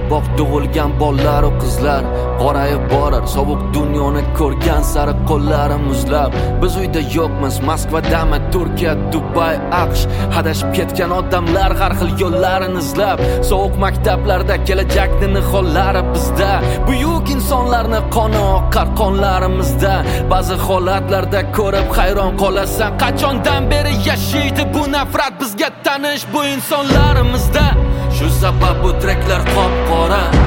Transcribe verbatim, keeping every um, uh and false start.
oppoq tug'ilgan bolalar va qizlar qorayib borar, sovuq dunyoni ko'rgan sari qo'llari muzlab. Biz uyda yo'qmiz, Moskvadami, Turkiya, Dubay, AQSh, adashib ketgan odamlar har xil yo'llarini izlab. Sovuq maktablarda kelajakni nihollari bizda, buyuk insonlarni qoni oqar qonlarimizda. Ba'zi holatlarda ko'rib hayron qolasan, qachondan beri yashaydi bu nafrat bizga tanish bu insonlarimizda. Shu sabab bu treklar qop-qora,